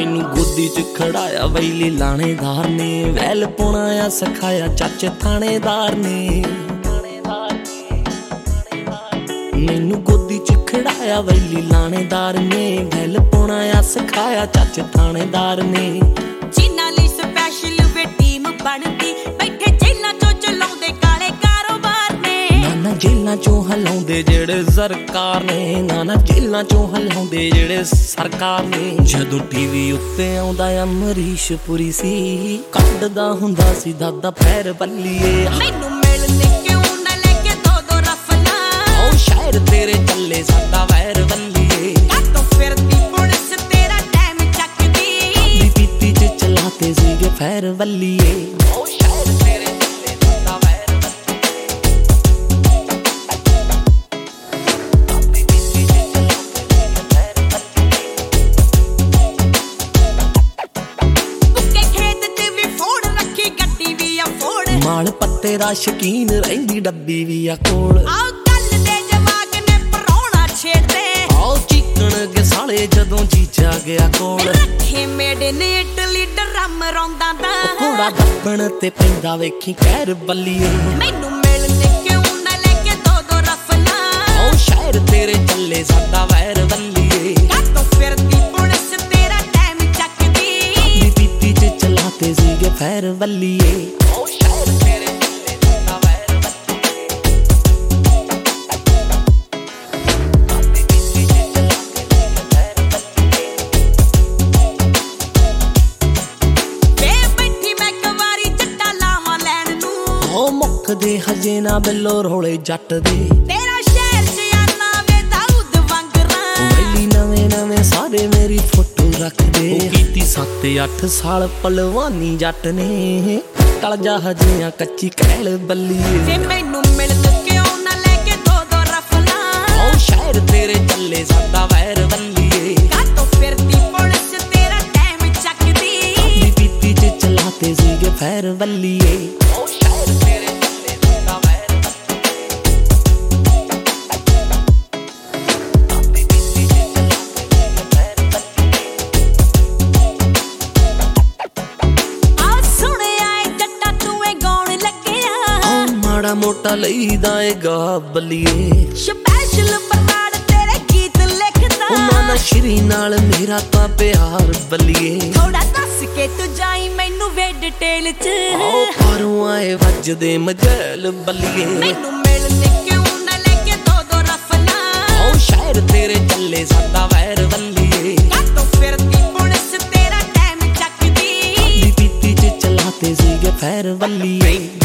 मैनू गोदी च खड़ाया वैली लाणेदार ने, वैल पाउणा आ सिखाया चाचे थाणेदार ने। मैनू गोदी च खड़ाया वैली लाणेदार ने, वैल पाउणा आ सिखाया चाचे थाणेदार ने। जिन्हां लई स्पैशल वे टीम बनदी, बैठे जेलां चों चलाउंदे काले कारोबार ने। नाना जेलां चों हलाउंदे जेड़े सरकार ने, नाना जेलां चों हलाउंदे जेड़े सरकार ने। जदों टीवी उत्ते आउंदा अमरीश पुरी सी, कड्डदा हुंदा सी दादा पैर बल्लीए। मैनू मिलने क्यों ना लेके दो रफला, ओ शायर तेरे चले सादा वैर बल्लीए। कातों फिरदी पुलिस तेरा टाइम चकदी, अपनी पीती च चलाते सीगे पैर बल्लीए। ओ शायर तेरे चले सादा वैर माल पत्ते दा शकीन रहिंदी डब्बी भी आ कोल। आओ कल दे जमाग ने परौणा छेड़दे, आओ चीकण के साले जदों चीचा गया कोल। रखे मेड ने इटली ड्रम रौंदा दा, घोड़ा दब्बण ते पैंदा वेखी कैर बल्लीए। मैनू मिलने क्यों ना लेके दो रफला, आओ शायर तेरे चले सादा वैर बल्लीए। कातों फिरदी पुलिस तेरा टाइम चकदी, अपनी पीती च चलाते सीगे पैर बल्लीए। ओ शायर तेरे चले सादा वैर मुकदे हजे ना बिल्लो रोले जट दे। तेरा शहर जियाना वे दाऊद वांगरा, वैली नवे नवे सारे मेरी फोटो रख दे। कीती 7-8 साल पलवानी जट ने, टल जा हजियां कच्ची कैल बल्लीए। ते मैनू मिलन क्यों ना लेके दो रफला, ओ शायर तेरे चले सादा वैर बल्लीए। कातों फिरदी पुलिस तेरा टाइम चकदी, अपनी पीती च चलाते सीगे पैर बल्लीए। ओ शायर तेरे चले सादा वैर अपनी पीती च चलाते सीगे पैर बल्लीए। आ सुने आए जट्टा तूए गाउण लग्गिया, ओ माड़ा मोटा लईदा ए गा बल्लीए। स्पैशल बरनाड़ तेरे गीत लिखदा, नाना श्री नाल मेरा तां प्यार बल्लीए। थोड़ा दस के तू जाई मैनू वे डिटेल च, आओ पारों आए वजदे मजैल बल्लीए। मैनू मिलने क्यों ना लेके दो रफला, ओ शायर तेरे चले सादा वैर बल्लीए। कातों फिरदी पुलिस तेरा टाइम चकदी, अपनी पीती च चलाते सीगे पैर बल्लीए।